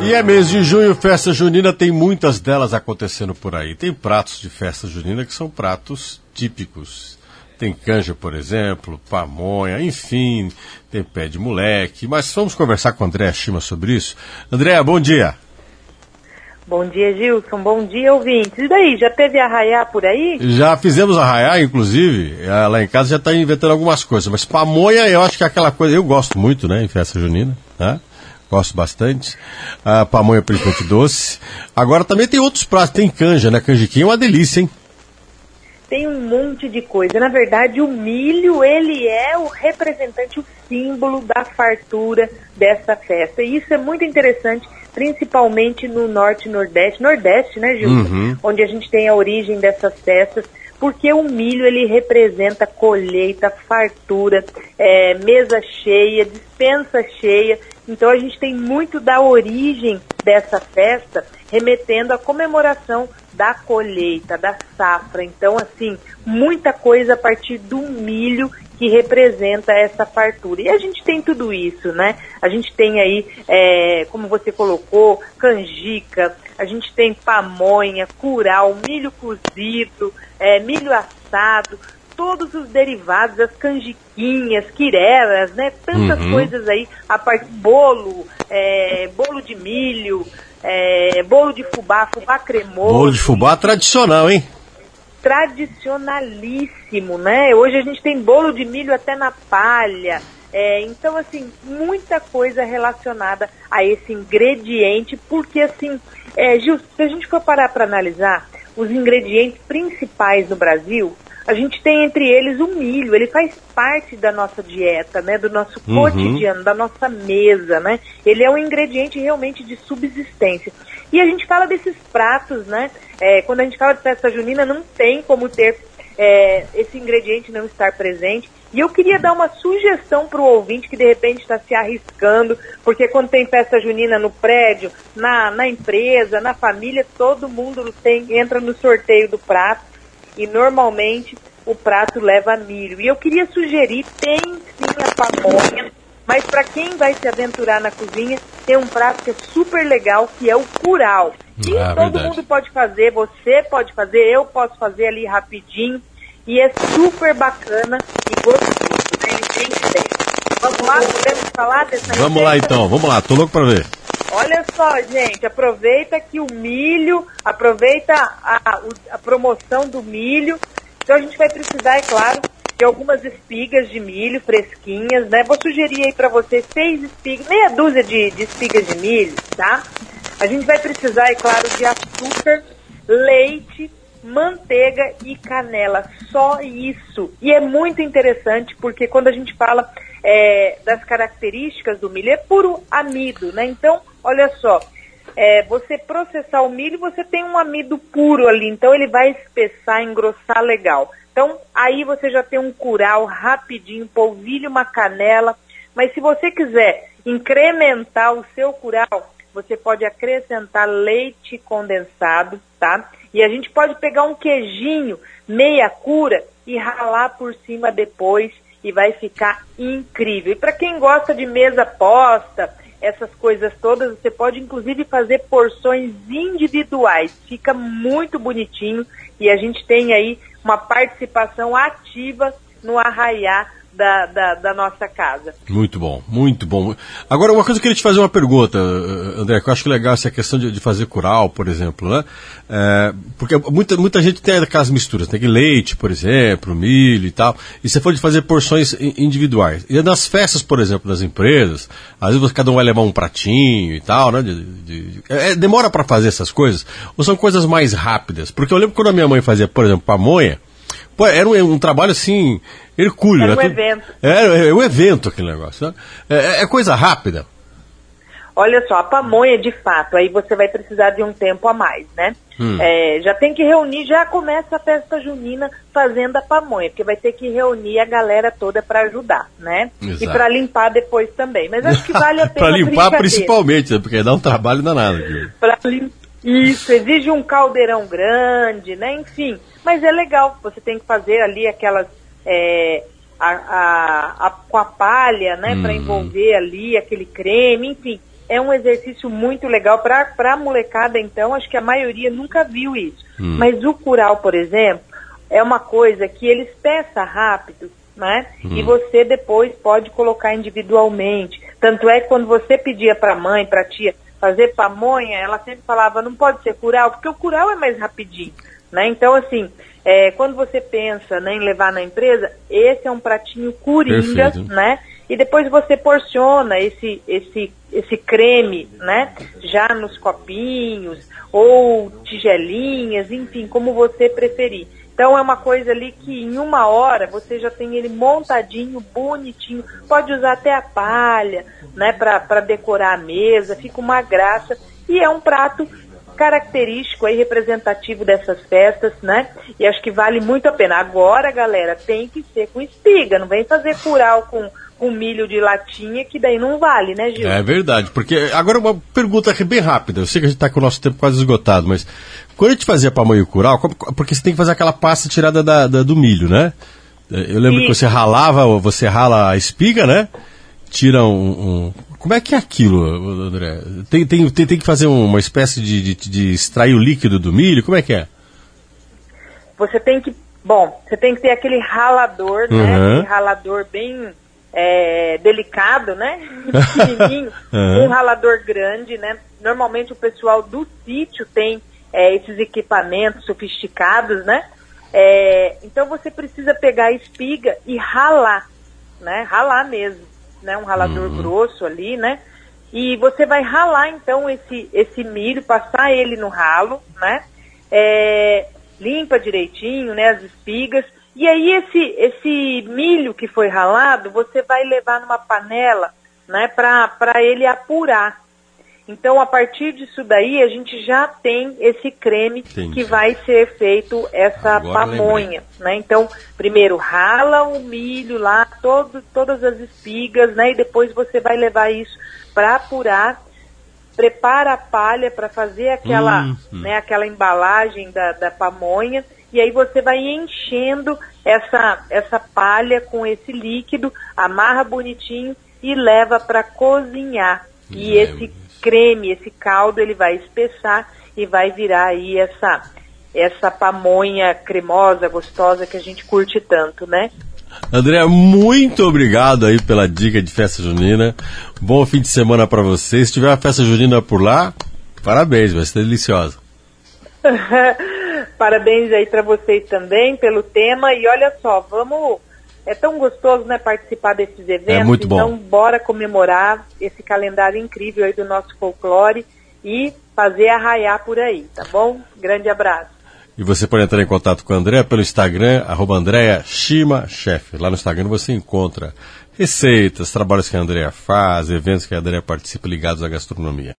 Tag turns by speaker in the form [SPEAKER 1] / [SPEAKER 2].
[SPEAKER 1] E é mês de junho, festa junina, tem muitas delas acontecendo por aí. Tem pratos de festa junina que são pratos típicos. Tem canja, por exemplo, pamonha, enfim, tem pé de moleque. Mas vamos conversar com a Andréa Shima sobre isso. Andréa, bom dia.
[SPEAKER 2] Bom dia, Gilson. Bom dia, ouvintes. E daí, já teve arraiá por aí?
[SPEAKER 1] Já fizemos arraiá, inclusive. Lá em casa já está inventando algumas coisas. Mas pamonha, eu acho que é aquela coisa... Eu gosto muito, né, em festa junina, né? Gosto bastante. A pamonha, principalmente doce. Agora também tem outros pratos. Tem canja, né? Canjiquinha é uma delícia, hein?
[SPEAKER 2] Tem um monte de coisa. Na verdade, o milho, ele é o representante, o símbolo da fartura dessa festa. E isso é muito interessante, principalmente no Norte e Nordeste. Nordeste, né, Gilson?
[SPEAKER 1] Uhum.
[SPEAKER 2] Onde a gente tem a origem dessas festas. Porque o milho, ele representa colheita, fartura, mesa cheia, despensa cheia. Então a gente tem muito da origem dessa festa remetendo à comemoração da colheita, da safra. Então, assim, muita coisa a partir do milho que representa essa fartura. E a gente tem tudo isso, né? A gente tem aí, como você colocou, canjica, a gente tem pamonha, curau, milho cozido, milho assado, todos os derivados, as canjiquinhas, quireras, né? Tantas coisas aí, a parte bolo, bolo de milho, bolo de fubá, fubá cremoso.
[SPEAKER 1] Bolo de fubá tradicional, hein?
[SPEAKER 2] Tradicionalíssimo, né? Hoje a gente tem bolo de milho até na palha. Então, assim, muita coisa relacionada a esse ingrediente, porque, assim, Gil, se a gente for parar para analisar os ingredientes principais no Brasil, a gente tem entre eles o milho. Ele faz parte da nossa dieta, né? Do nosso cotidiano, da nossa mesa, né? Ele é um ingrediente realmente de subsistência. E a gente fala desses pratos, né? Quando a gente fala de festa junina, não tem como ter esse ingrediente não estar presente. E eu queria dar uma sugestão para o ouvinte que de repente está se arriscando, porque quando tem festa junina no prédio, na empresa, na família, todo mundo entra no sorteio do prato e normalmente o prato leva milho. E eu queria sugerir, tem sim a pamonha, mas para quem vai se aventurar na cozinha, tem um prato que é super legal, que é o curau. E todo mundo pode fazer, você pode fazer, eu posso fazer ali rapidinho. E é super bacana e gostoso, né? Ele tem ideia. Vamos lá, podemos falar dessa receita?
[SPEAKER 1] Vamos lá então, vamos lá, tô louco pra ver.
[SPEAKER 2] Olha só, gente, aproveita que o milho, aproveita a promoção do milho. Então a gente vai precisar, é claro, de algumas espigas de milho fresquinhas, né? Vou sugerir aí pra vocês 6 espigas, meia dúzia de espigas de milho, tá? A gente vai precisar, é claro, de açúcar, leite, manteiga e canela, só isso. E é muito interessante porque quando a gente fala das características do milho, é puro amido, né? Então, olha só, você processar o milho, você tem um amido puro ali, então ele vai espessar, engrossar legal. Então, aí você já tem um curau rapidinho, polvilho, uma canela, mas se você quiser incrementar o seu curau, você pode acrescentar leite condensado, tá? E a gente pode pegar um queijinho meia cura e ralar por cima depois e vai ficar incrível. E para quem gosta de mesa posta, essas coisas todas, você pode inclusive fazer porções individuais. Fica muito bonitinho e a gente tem aí uma participação ativa no arraiá da nossa casa.
[SPEAKER 1] Muito bom, muito bom. Agora, uma coisa que eu queria te fazer uma pergunta, André, que eu acho legal essa questão de fazer curau, por exemplo, né? Porque muita gente tem aquelas misturas, tem leite, por exemplo, milho e tal, e você pode fazer porções individuais. E nas festas, por exemplo, das empresas, às vezes cada um vai levar um pratinho e tal, né? Demora para fazer essas coisas, ou são coisas mais rápidas? Porque eu lembro quando a minha mãe fazia, por exemplo, pamonha, era um trabalho assim, hercúleo.
[SPEAKER 2] Era um evento.
[SPEAKER 1] É um evento aquele negócio, né? É coisa rápida.
[SPEAKER 2] Olha só, a pamonha, de fato, aí você vai precisar de um tempo a mais, né? Já tem que reunir, já começa a festa junina fazendo a pamonha, porque vai ter que reunir a galera toda para ajudar, né?
[SPEAKER 1] Exato.
[SPEAKER 2] E para limpar depois também. Mas acho que vale a pena
[SPEAKER 1] para limpar principalmente, porque dá um trabalho danado.
[SPEAKER 2] Isso, exige um caldeirão grande, né? Enfim, mas é legal, você tem que fazer ali aquelas, com a palha, né? Para envolver ali aquele creme, enfim. é um exercício muito legal para a molecada, então, acho que a maioria nunca viu isso. Mas o curau, por exemplo, é uma coisa que ele espessa rápido, né? E você depois pode colocar individualmente. Tanto é que quando você pedia para a mãe, para a tia, fazer pamonha, ela sempre falava, não pode ser curau, porque o curau é mais rapidinho, né? Então, assim, quando você pensa, né, em levar na empresa, esse é um pratinho coringa, perfeito, né? E depois você porciona esse creme, né, já nos copinhos, ou tigelinhas, enfim, como você preferir. Então é uma coisa ali que em 1 hora você já tem ele montadinho, bonitinho, pode usar até a palha, né, para decorar a mesa, fica uma graça, e é um prato característico aí, representativo dessas festas, né? E acho que vale muito a pena. Agora, galera, tem que ser com espiga, não vem fazer curau com milho de latinha, que daí não vale, né, Gil?
[SPEAKER 1] É verdade, porque agora uma pergunta bem rápida, eu sei que a gente está com o nosso tempo quase esgotado, mas quando a gente fazia pamonha e curau, porque você tem que fazer aquela pasta tirada do milho, né? Eu lembro que você rala a espiga, né? Tira Como é que é aquilo, André? Tem que fazer uma espécie de extrair o líquido do milho? Como é que é?
[SPEAKER 2] Você tem que ter aquele ralador, né? Aquele ralador bem delicado, né? Pequenininho. Um ralador grande, né? Normalmente o pessoal do sítio tem esses equipamentos sofisticados, né? Então você precisa pegar a espiga e ralar, né? Ralar mesmo. Né, um ralador grosso ali, né? E você vai ralar, então, esse milho, passar ele no ralo, né? Limpa direitinho, né, as espigas. E aí esse milho que foi ralado, você vai levar numa panela, né, para ele apurar. Então, a partir disso daí, a gente já tem esse creme que vai ser feito essa pamonha, né? Então, primeiro rala o milho lá, todas as espigas, né? E depois você vai levar isso para apurar, prepara a palha para fazer aquela embalagem da pamonha, e aí você vai enchendo essa palha com esse líquido, amarra bonitinho e leva para cozinhar. E esse creme, esse caldo, ele vai espessar e vai virar aí essa pamonha cremosa, gostosa, que a gente curte tanto, né?
[SPEAKER 1] André, muito obrigado aí pela dica de festa junina. Bom fim de semana para você. Se tiver uma festa junina por lá, parabéns, vai ser deliciosa.
[SPEAKER 2] Parabéns aí para vocês também pelo tema. E olha só, é tão gostoso, né, participar desses eventos.
[SPEAKER 1] É muito bom.
[SPEAKER 2] Então, bora comemorar esse calendário incrível aí do nosso folclore e fazer arraiar por aí, tá bom? Grande abraço.
[SPEAKER 1] E você pode entrar em contato com a Andréa pelo Instagram, @AndreaShimaChef. Lá no Instagram você encontra receitas, trabalhos que a Andréa faz, eventos que a Andréa participa ligados à gastronomia.